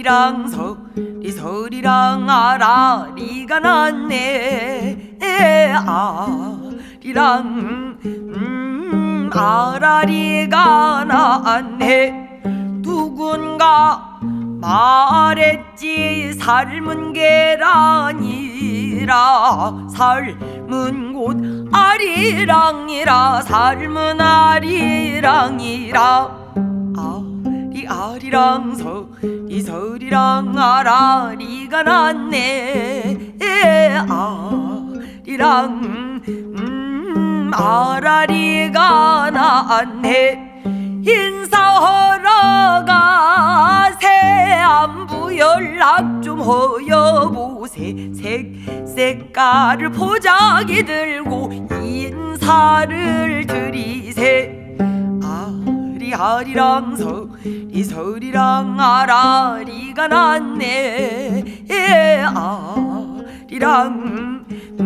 아리랑 서리랑 아라리가 났네. 아리랑 아라리가 났네. 누군가 말했지 삶은 계란이라 삶은 곧 아리랑이라 삶은 아리랑이라. 아리랑 서리랑 아라리가 났네. 아리랑 아라리가 났네. 인사하러 가세. 안부 연락 좀 허여보세. 색깔을 포장이 들고 인사를 드리세. 아리랑 서리랑 아라리가 났네. 아리랑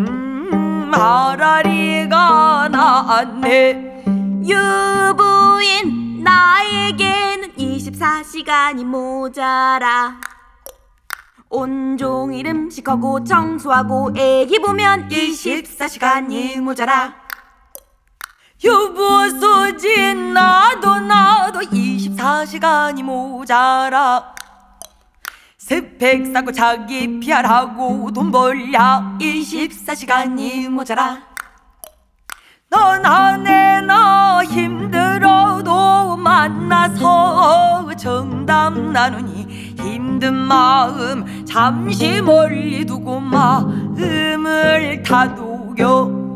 아라리가 났네. 유부인 나에게는 24시간이 모자라. 온종일 음식하고 청소하고 애기 보면 24시간이 모자라. 유부수진 나도 24시간이 모자라. 스펙 쌓고 자기 PR하고 돈 벌랴 24시간이 모자라. 넌 하네나 힘들어도 만나서 정담 나누니 힘든 마음 잠시 멀리 두고 마음을 다독여.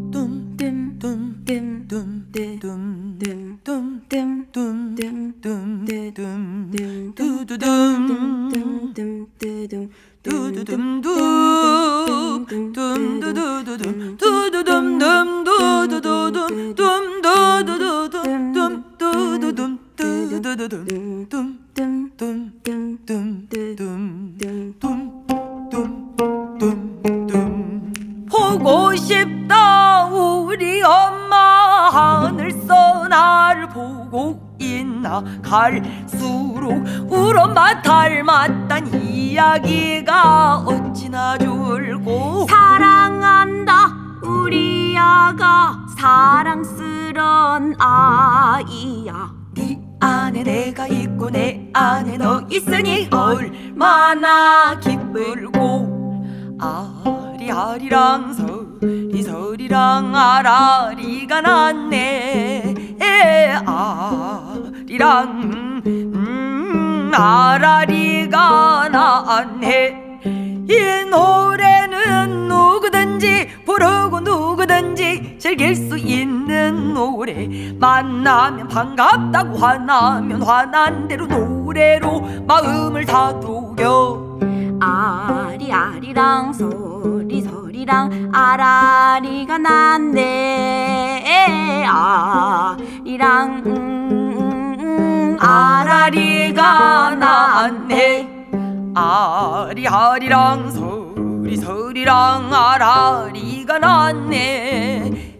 보고 싶다 우리 엄마. 하늘서 나를 보고 있나. 갈수록 우리 엄마 닮았단 이야기가 어찌나 좋을꼬. 사랑한다 우리 아가 사랑스런 아이야. 네 안에 내가 있고 내 안에 너 있으니 얼마나 기쁠꼬. 아리랑 서리랑 아라리가 났네. 아리랑 아라리가 났네. 이 노래는 누구든지 부르고 누구든지 즐길 수 있는 노래. 만나면 반갑다고 화나면 화난 대로 노래로 마음을 다독여. 아리랑 서리랑 아라리가 났네. 아리랑 아라리가 났네. 아리랑 서리랑 아라리가 났네.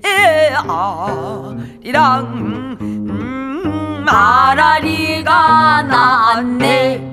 아리랑 아라리가 났네.